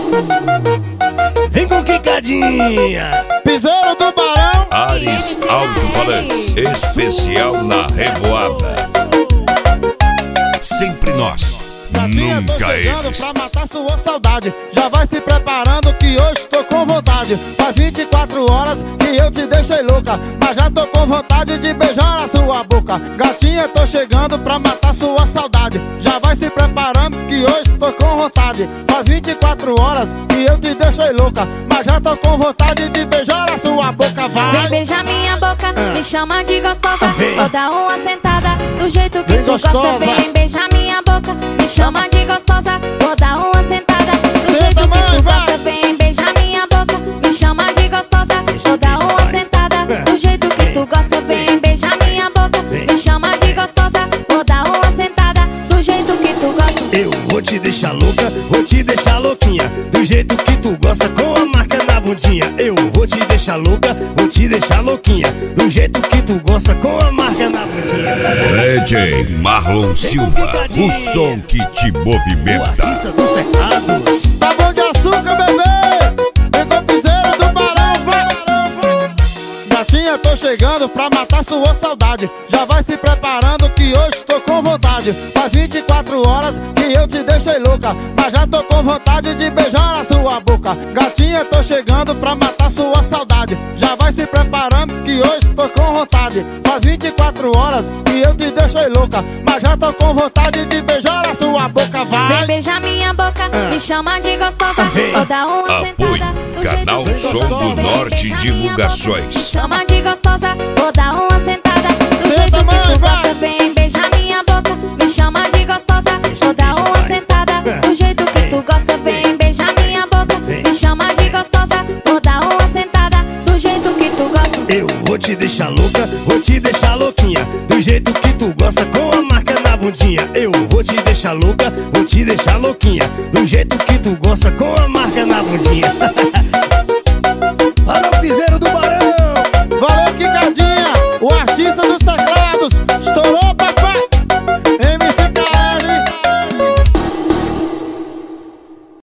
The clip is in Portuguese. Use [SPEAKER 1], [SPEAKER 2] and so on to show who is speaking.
[SPEAKER 1] Vem com quicadinha.
[SPEAKER 2] Piseiro do Barão.
[SPEAKER 3] Ares Alto-Falantes, especial na Revoada. Sempre nós,
[SPEAKER 2] Gatinha, tô
[SPEAKER 3] nunca
[SPEAKER 2] chegando
[SPEAKER 3] eles.
[SPEAKER 2] pra matar sua saudade. Já vai se preparando que hoje tô com vontade. Faz 24 horas que eu te deixei louca, mas já tô com vontade de beijar a sua boca. Gatinha, tô chegando pra matar sua saudade. Já vai se preparando que hoje tô com vontade. Faz 24 horas que eu te deixei louca, mas já tô com vontade de beijar a sua boca. Vai!
[SPEAKER 4] Vem beijar minha boca, me chama de gostosa.
[SPEAKER 1] Vem.
[SPEAKER 4] Vou dar uma sentada do jeito que
[SPEAKER 2] Vem,
[SPEAKER 4] tu gosta.
[SPEAKER 2] gostosa.
[SPEAKER 4] Vem beijar minha boca, me chama de gostosa. Vou dar uma sentada do
[SPEAKER 2] Senta,
[SPEAKER 4] jeito que
[SPEAKER 2] mãe,
[SPEAKER 4] tu
[SPEAKER 2] vai.
[SPEAKER 4] gosta. Vem beijar minha boca, me chama de gostosa. Vou dar uma sentada do jeito que tu gosta. Vem beijar minha boca, me chama de gostosa. Vou dar uma sentada do jeito que tu gosta.
[SPEAKER 1] Eu vou te deixar louca, vou te deixar louquinha, do jeito que tu gosta, com a marca na bundinha. Eu vou te deixar louca, vou te deixar louquinha, do jeito que tu gosta, com a marca na bundinha.
[SPEAKER 3] DJ Marlon Silva, o som que te
[SPEAKER 1] O
[SPEAKER 3] movimenta.
[SPEAKER 1] artista dos pecados.
[SPEAKER 2] Tá bom de açúcar, bebê? Vem com o piseiro do Barão, vai! Gatinha, tô chegando pra matar sua saudade. Já vai se preparando que hoje tô com vontade. Faz 24 horas que eu te deixei louca, mas já tô com vontade de beijar a sua boca. Gatinha, tô chegando pra matar sua saudade. Já vai se preparando que hoje tô com vontade. Faz 24 horas que eu te deixei louca, mas já tô com vontade de beijar a sua boca.
[SPEAKER 4] Vem
[SPEAKER 2] Vai!
[SPEAKER 4] beijar minha boca, me chama de gostosa.
[SPEAKER 1] Vem.
[SPEAKER 4] Vou dar uma
[SPEAKER 3] Apoio,
[SPEAKER 4] sentada do jeito
[SPEAKER 3] Canal
[SPEAKER 4] que tu
[SPEAKER 3] Som
[SPEAKER 4] gosta.
[SPEAKER 3] do
[SPEAKER 4] Vem
[SPEAKER 3] Norte
[SPEAKER 4] beijar minha
[SPEAKER 3] Divulgações.
[SPEAKER 4] boca, me chama de gostosa. Vou dar uma sentada do
[SPEAKER 2] Senta,
[SPEAKER 4] jeito que
[SPEAKER 2] mãe,
[SPEAKER 4] tu
[SPEAKER 2] vai.
[SPEAKER 4] gosta. Vem beijar minha boca, me chama de gostosa. Vou dar uma sentada do jeito que tu gosta. Vem beijar minha boca, me chama de gostosa. Vou dar uma sentada do jeito que tu gosta.
[SPEAKER 1] Eu vou te deixar louca, vou te deixar louquinha, do jeito que tu gosta, com a marca na bundinha. Eu vou te deixar louca, vou te deixar louquinha, do jeito que tu gosta, com a marca na bundinha.